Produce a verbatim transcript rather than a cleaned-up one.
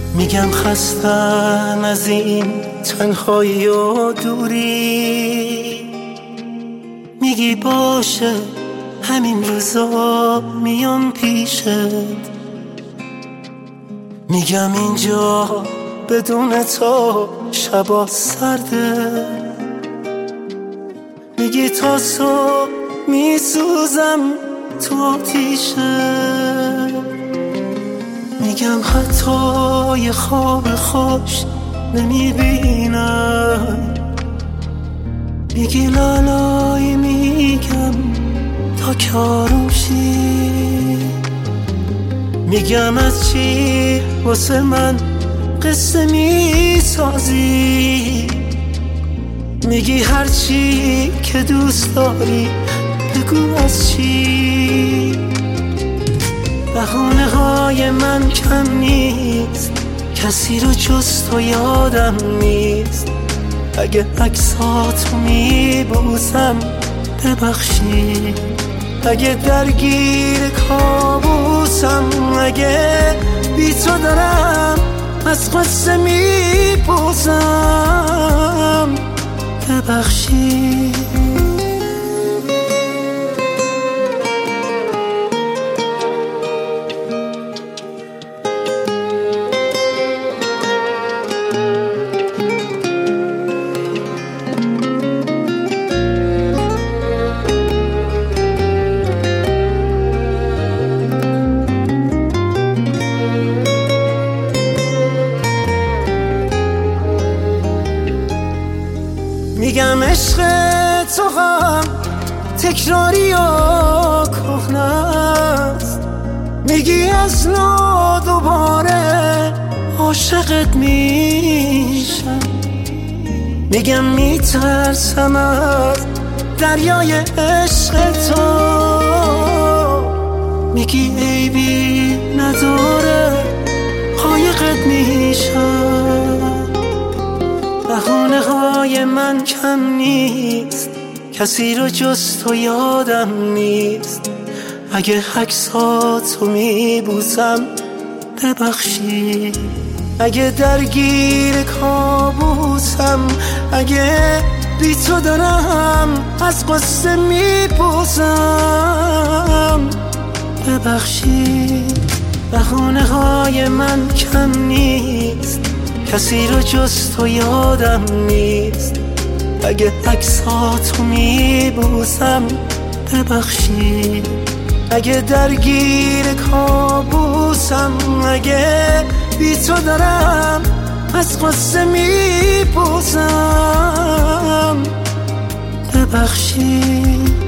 میگم خستم از این تنهایی و دوری، میگی باشه همین روزا میام پیشت، میگم اینجا بدون تو شبا سرده، میگی تا صبح میسوزم تو آتیشه، میگم حتی یه خواب خوش نمیبینم، میگی لالای میگم تا که آروم شی، میگم از چی واسه من قصه میسازی، میگی هر چی که دوست داری بگو از چی. بهونه های من کم نیست، کسی رو جز تو یادم نیست، اگه عکساتو میبوسم ببخشی، اگه درگیر کابوسم، اگه بی تو دارم از قصه میپوسم ببخشی. میگم عشق تو هم تکراری و کهنه است، میگی از نو دوباره عاشقت میشم، میگم میترسم از دریای عشق تو، میگی عیبی نداره قایقت میشم. بهونه های من کم نیست، کسی رو جز تو یادم نیست، اگه عکساتو میبوسم ببخشی، اگه درگیر کابوسم، اگه بی تو دارم از قصه میپوسم ببخشی. بهونه های من کم نیست، کسی رو جز تو یادم نیست، اگه عکساتو میبوسم ببخشی، اگه درگیر کابوسم، اگه بی تو دارم از قصه میپوسم ببخشی.